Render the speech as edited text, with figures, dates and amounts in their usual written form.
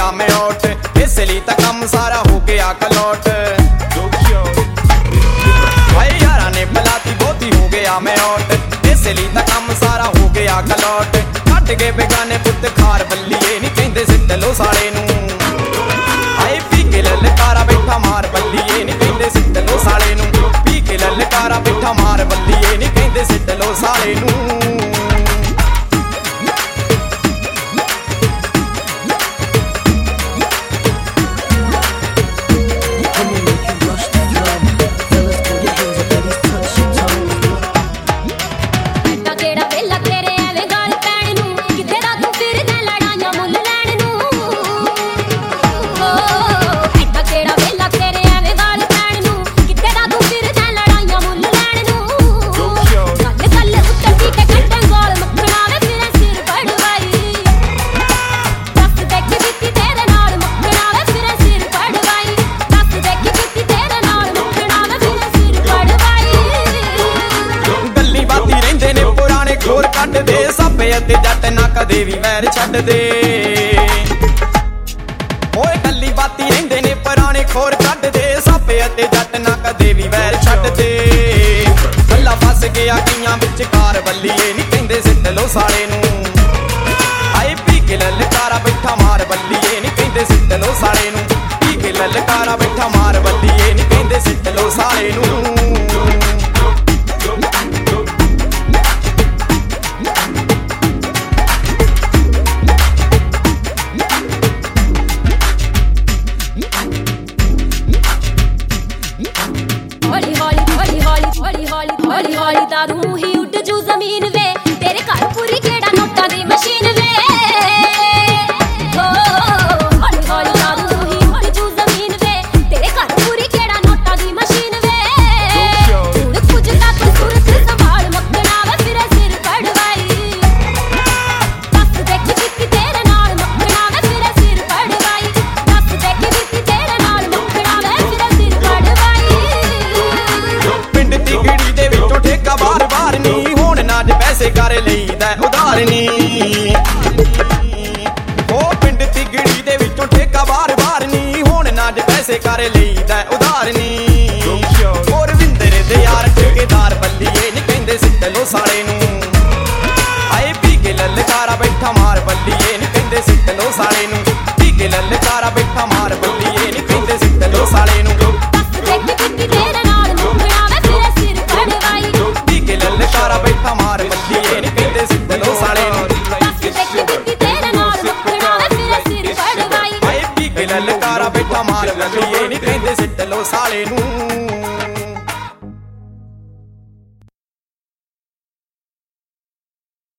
गया मैं आउट, इसलिए तो कम सारा हो गया कलौट। भाई यारा ने बुलाती बहुती हो गया मैं आउट, इसलिए तो कम सारा हो गया कलौट। कट गए बेगाने पुत खार बल्लीए नी कहंदे सिट लो साले नू। हाय पी के ललकारा बैठा मार बल्लीए नी कहंदे सिट लो साले नू। पी के ललकारा बैठा मार बल्लीए नी कहंदे सिट लो साले नू। खोर कट दे सापे अते जट ना कदे भी वैर छड्ड दे। ओए गल्ली बाती रहिंदे ने पुराने खोर कट दे सापे अते जट ना कदे भी वैर छड्ड दे। गल्ला फस गया कियां विच कार बल्लीए नी कहंदे सिट लो साले नू। हाय पी के ललकारा बैठा मार बल्लीए नी कहंदे सिट लो साले नू। पी के ललकारा बैठा मार बल्लीए नी कहंदे सिट लो साले नू। हौली हौली दारू ही उठ जू जमीन वे तेरे घर पूरी केड़ा नोटा दी मशीन वे। हौली हौली दारू ही उठ जू जमीन वे तेरे घर पूरी केड़ा नोटा दी मशीन वे। हुण कुछ का तू सूरत संभाल मक्खना वे फिर सिर पड़वाई। दस देखी बीती तेरे नाल मक्खना वे फिर सिर पड़वाई। दस देखी बीती तेरे नाल मक्खना वे फिर सिर पड़वाई। पिंड तिगड़ी दे विचों ठेका बार बार नी हुण ना ज पैसे कर लईदा उधार नी। ओ पिंड तिगड़ी दे विचों ठेका बार बार नी हुण ना ज पैसे कर लईदा उधार नी। और विंदर दे यार ठेकेदार बल्लीए नी कहंदे सिट लो साले नू। हाय पी के ललकारा बैठा मार बल्लीए नी कहंदे सिट लो साले नू। पी के ललकारा बैठा मार बल्लीए नी कहंदे सिट लो साले नू। ललकारा बैठा मार बल्लीए नी कहंदे सिट लो साले नू। हाय पी के ललकारा बैठा मार बल्लीए नी कहंदे सिट लो साले नू।